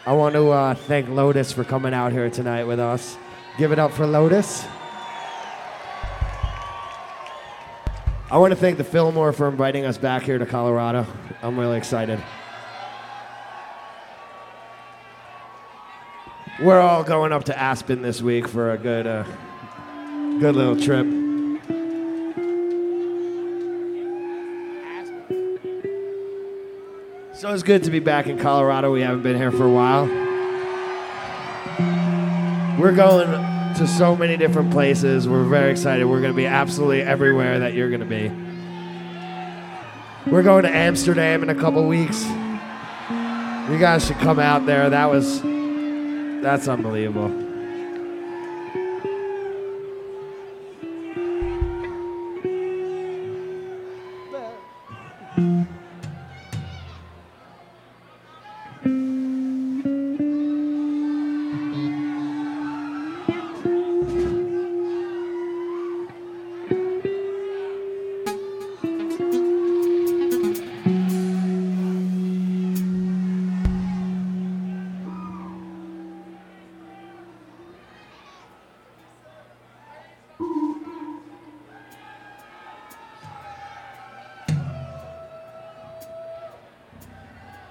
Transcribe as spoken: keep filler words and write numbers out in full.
I want to uh, thank Lotus for coming out here tonight with us. Give it up for Lotus. I want to thank the Fillmore for inviting us back here to Colorado. I'm really excited. We're all going up to Aspen this week for a good, uh, good little trip. So it's good to be back in Colorado. We haven't been here for a while. We're going to so many different places. We're very excited. We're going to be absolutely everywhere that you're going to be. We're going to Amsterdam in a couple weeks. You guys should come out there. That was, that's unbelievable.